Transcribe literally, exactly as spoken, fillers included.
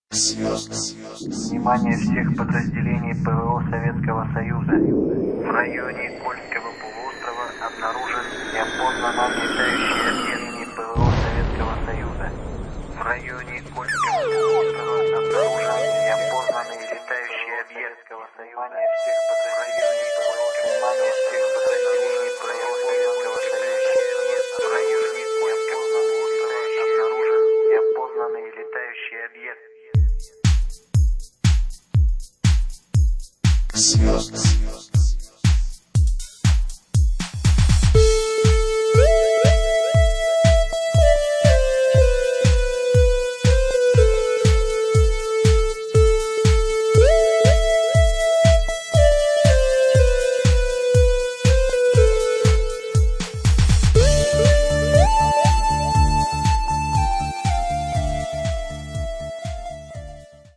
Внимание всех подразделений ПВО Советского Союза. В районе Кольского полуострова обнаружен неопознанный летающий объект ПВО Советского Союза. В районе Кольского полуострова обнаружен неопознанный летающий объект ПВО Союза. Всех подразделений Внимание всех подразделений ПВО Советского Союза. В районе Кольского полуострова обнаружен неопознанный летающий объект. Звезды.